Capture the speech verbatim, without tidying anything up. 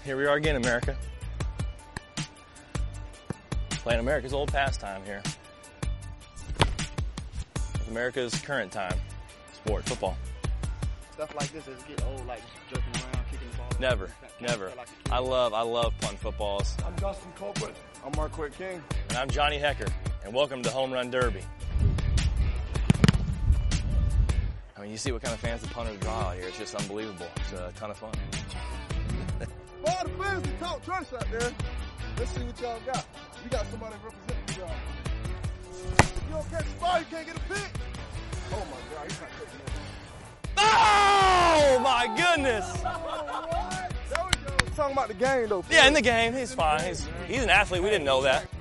here we are again, America. Playing America's old pastime here. America's current time sport, football. Stuff like this is get old, like joking around, kicking the ball. Never, never. I love, I love punting footballs. I'm Justin Colbert. I'm Marquette King. And I'm Johnny Hecker. And welcome to Home Run Derby. I mean, you see what kind of fans the punters draw out here. It's just unbelievable. It's a ton of fun. For all the fans that talk trash out there, let's see what y'all got. We got somebody representing y'all. If you don't catch the ball, you can't get a pick. Oh my God, he's not taking that. Oh my goodness! There we go. Talking about the game though. Yeah, in the game, he's fine. He's, he's an athlete. We didn't know that.